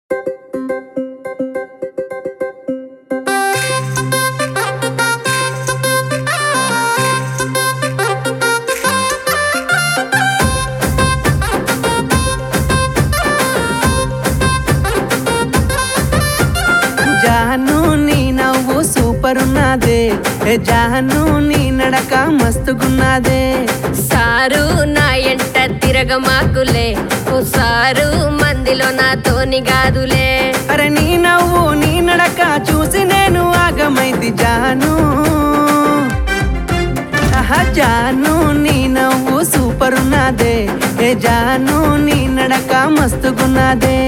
జాను నీ నవ్వు సూపర్ ఉన్నదే, జాను నీ నడక మస్తుగున్నదే. సారు నా ఎంట తిరగమాకులే, ఓ సారు మందిలో నాతోని గాదులే. అరే నీ నవ్వు నీ నడక చూసి నేను ఆగమైతి జాను. ఆహా జాను నీ నవ్వు సూపర్ ఉన్నదే, జాను నీ నడక మస్తుగున్నదే.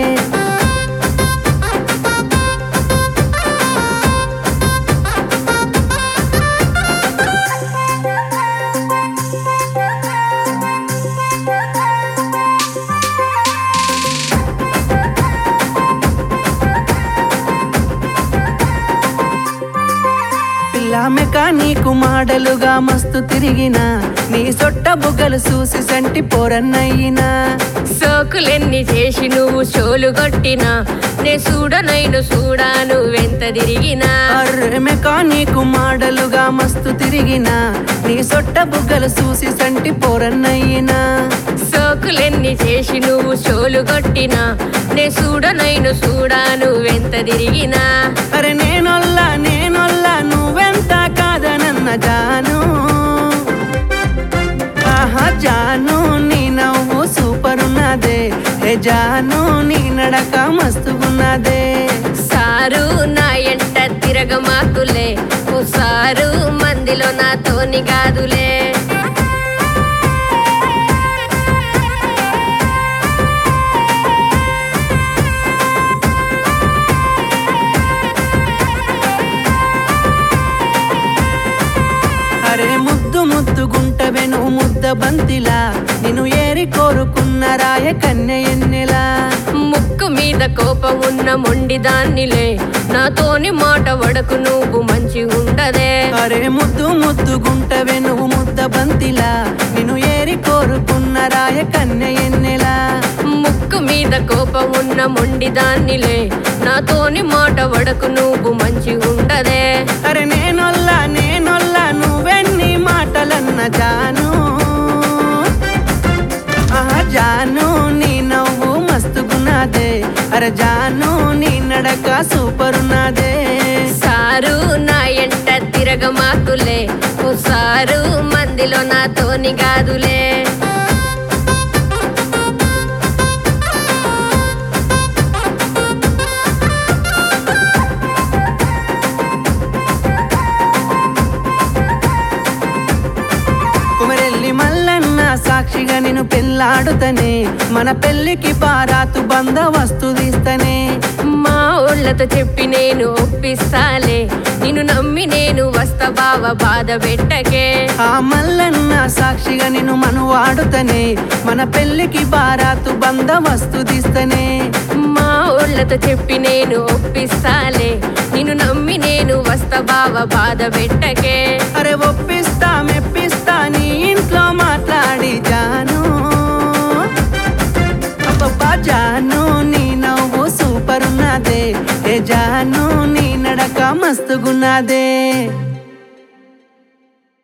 మెకానికు మాడలుగా మస్తు తిరిగిన, నీ సొట్ట బుగ్గలు చూసి సంటి పోరన్నయ్యినా. సోకులెన్ని చేసి నువ్వు షోలు కొట్టినా, నే చూడనైను చూడా నువ్వెంత తిరిగినా. అర్రే మెకానికు మాడలుగా మస్తు తిరిగిన, నీ సొట్ట బుగ్గలు చూసి సంటి పోరన్నయ్యినా. సోకులెన్ని చేసి నువ్వు షోలు కొట్టినా, నే చూడనైను చూడా నువ్వెంత తిరిగినా. అరే నేనొల్లా నువ్వెంత కాదనన్న జాను. ఆహా జాను నీ నవ్వు సూపర్ ఉన్నదే, జాను నీ నడక మస్తుగున్నదే. సారు నా ఎంట తిరగమాకులే, ఓ సారు మందిలో నాతోని గాదులే. అరే ముద్దు ముద్దుగుంటవే నువ్వు ముద్ద బంతిలా, నిన్ను ఏరి కోరుకున్న రాయ కన్య ఎన్నెలా. ముక్కు మీద కోపం ఉన్న మొండిదాన్నిలే, నాతోని మాట వడకు నువ్వు మంచి ఉండదే. అరే ముద్దు ముద్దుగుంటవే నువ్వు ముద్ద బంతిలా, నిన్ను ఏరి కోరుకున్న రాయ కన్య ఎన్నెలా. ముక్కు మీద కోపం ఉన్న మొండిదాన్నిలే, నాతోని మాట వడకు నువ్వు మంచి ఉండదే. అరే నేనొల్లా నువ్వెన్ని మాటలన్న జాను. ఆహా జాను నీ నవ్వు మస్తుగున్నదే, అరే జాను నీ నడక సూపర్ ఉన్నదే. సారు నా ఎంట తిరగమాకులే, ఓ సారు మందిలో నాతోని గాదులే. కుమరెల్లి మల్లన్న సాక్షిగా నేను పెళ్ళాడుతనే, మన పెళ్ళికి బారాతు బందవస్తు తీస్తనే. మా ఊళ్ళతో చెప్పి నేను ఒప్పిస్తాలే, నిన్ను నమ్మి నేను వస్తా బావ బాధ పెట్టకే. ఆ మల్లన్న సాక్షిగా నేను మనువాడుతనే, మన పెళ్ళికి బారాతు బందవస్తు తీస్తనే. మా ఊళ్ళతో చెప్పి నేను ఒప్పిస్తాలే, నిన్ను నమ్మి నేను వస్తా బావ బాధ పెట్టకే. అరే ఒప్పిస్తా మెప్పిస్తా నీ ఇంట్లో మాట్లాడి జాను. అబ్బబ్బా జాను నీ నవ్వు సూపర్ ఉన్నదే, జాను నీ నడక మస్తుగున్నదే.